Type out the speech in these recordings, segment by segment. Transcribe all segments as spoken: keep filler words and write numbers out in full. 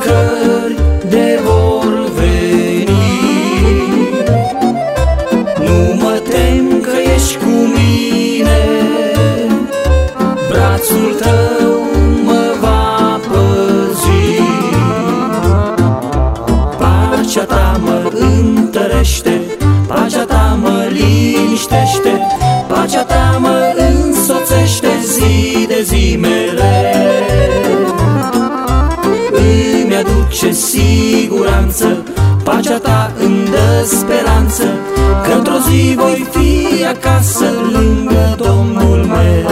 încercări de vor veni, nu mă tem că ești cu mine, brațul tău mă va păzi. Pacea ta mă întărește, pacea ta mă liniștește, pacea ta mă însoțește zi de zi mereu. Îmi aduce siguranță, pacea ta îmi dă speranță, că într-o zi voi fi acasă lângă Domnul meu.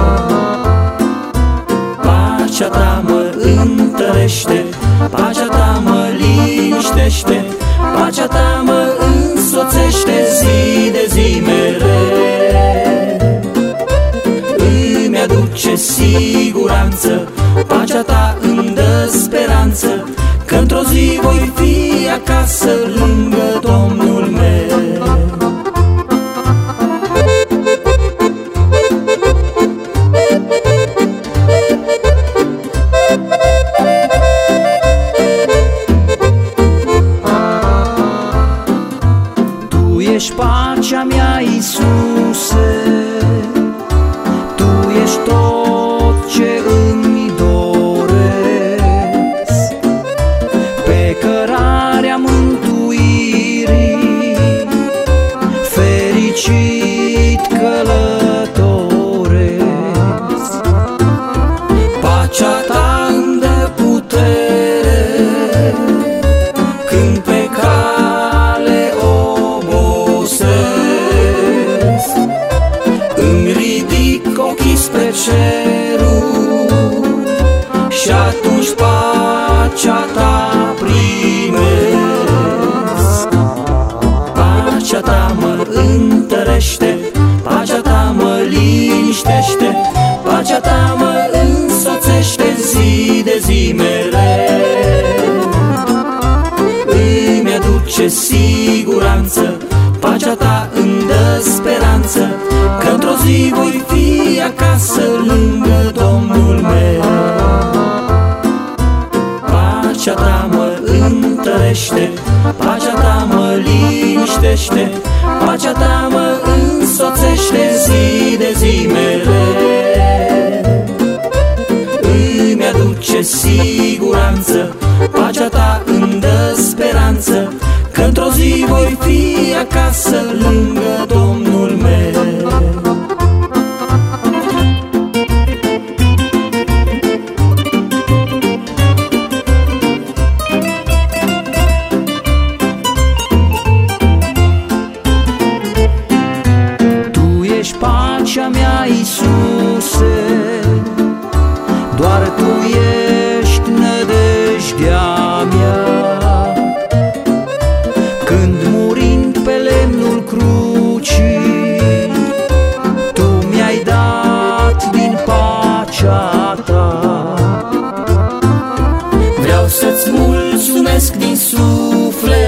Pacea ta mă întărește, pacea ta mă liniștește, pacea ta mă însoțește zi de zi mereu. Îmi aduce siguranță, pacea ta îmi dă speranță, că într-o zi voi fi acasă lângă Domnul meu. Tu ești pacea mea, Iisuse, Tu ești tot ce îmi doresc. Pe cărarea mântuirii fericit călătoresc. Pacea ta îmi dă putere când pe cale obosesc. Îmi ridic ochii spre cerul și atunci pacea ta primesc. Pacea ta mă întărește, pacea ta mă liniștește, pacea ta mă însoțește zi de zi mereu. Îmi aduce siguranță, pacea ta îmi dă speranță, că într-o zi voi fi acasă lângă Domnul meu. Pacea ta mă întărește, pacea ta mă liniștește, pacea ta mă însoțește zi de zi mereu. Îmi aduce siguranță, pacea ta îmi dă speranță, că într-o zi voi fi acasă lângă Domnul meu. Pacea mea, Iisuse, doar Tu ești nădejdea mea. Când murind pe lemnul crucii, Tu mi-ai dat din pacea Ta. Vreau să-ți mulțumesc din suflet,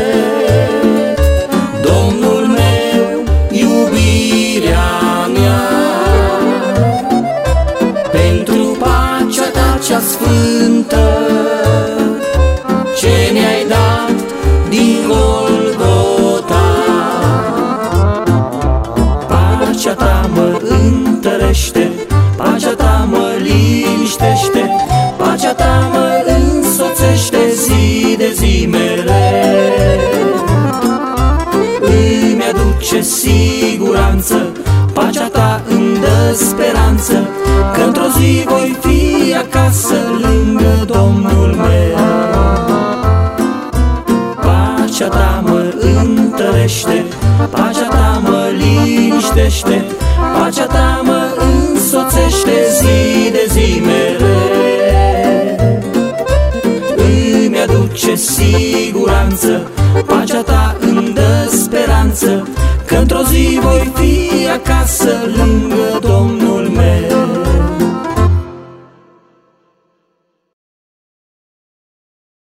Domnul meu, iubirea pentru pacea ta cea sfântă, ce ne-ai dat din Golgota. Pacea ta mă întărește, pacea ta mă liniștește, pacea ta mă însoțește zi de zi mereu. Îmi aduce siguranță, pacea ta îmi dă speranță, că într-o zi voi fi acasă lângă Domnul meu. Pacea ta mă întărește, pacea ta mă liniștește, pacea ta mă însoțește zi de zi mereu. Îmi aduce siguranță, pacea ta îmi dă speranță,